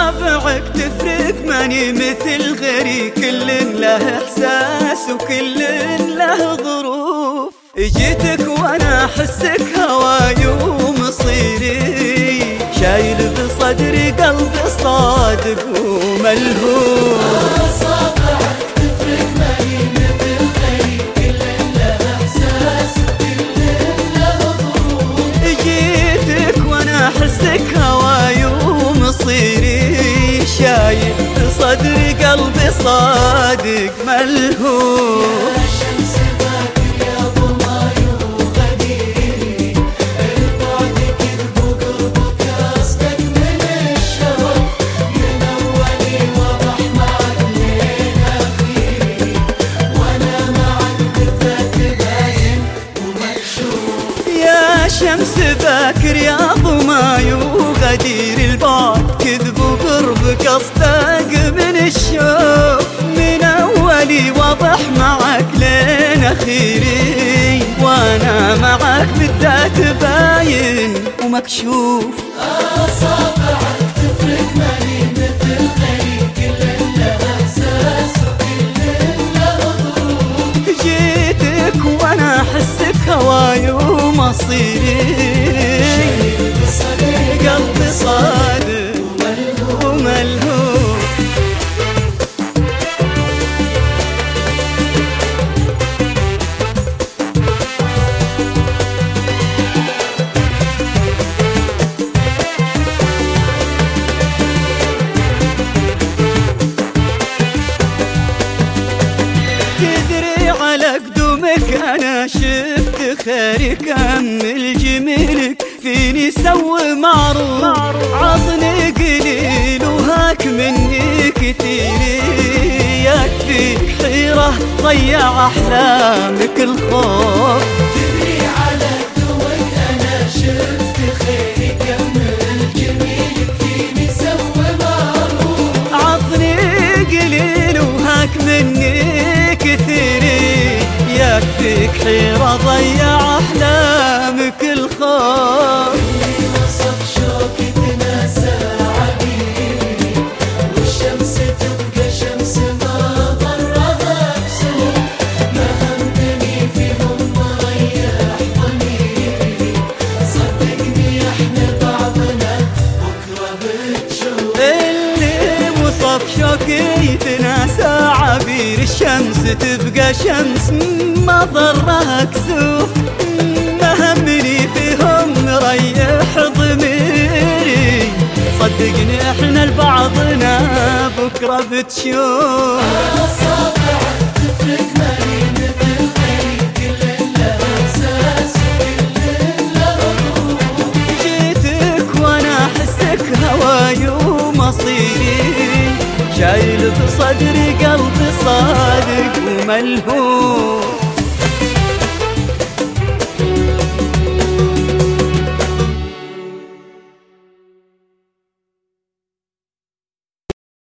أصابعك تفرق ماني مثل غيري، كل له إحساس وكل له ظروف. جيتك وأنا أحسك هواي ومصيري، شايل بصدري قلبي صادق وملهوف. أصابعك تفرق ماني مثل غيري، كل له إحساس وكل له ظروف. جيتك وأنا أحسك هواي ومصيري، شايل بصدري قلبي صادق ملهوف. يا شمس باكر يا ضماي وغديري، البعد كذب وقربك أصدق من الشوق، من أولي وضح معك لين أخيري، وأنا معك بالذات باين ومكشوف. يا شمس باكر يا ضماي وغدير، البعد كذب وقربك أصدق من الشوق، من أولي واضح معك لين أخيري، وأنا معك بالذات باين ومكشوف. أصابعك تفرق ماني مثل غيري، كل له إحساس وكل له ظروف. جيتك وأنا أحسك هواي ومصيري، قلبي صادق وملهوف. تدري على قدومك أنا شفت خيرك، كمل جميلك فيني سوي معروف. عطني قليل وهاك مني كتير، يكفيك حيرة ضيع أحلامك الخوف. تدري على قدومك أنا شفت خيري، كمل جميلك فيني سوي معروف. عطني قليل وهاك مني كثير، يكفيك حيرة ضيع أحلامك الخوف. اللي وصف شوقي تناسى عبيري، والشمس تبقى شمس ما ضرها كسوف. ما همني فيهم مريح ضميري، صدقني احنا بعضنا بكرة بتشوف. اللي وصف شوقي تناسى عبير، الشمس تبقى شمس ما ضرها كسوف. ما همني فيهم مريح ضميري، صدقني احنا لبعضنا بكرة بتشوف. أصابعك تفرق ماني مثل غيري، كل له إحساس وكل له ظروف. جيتك وانا احسك هواي ومصيري، شايل بصدري قلبي صادق وملهوف.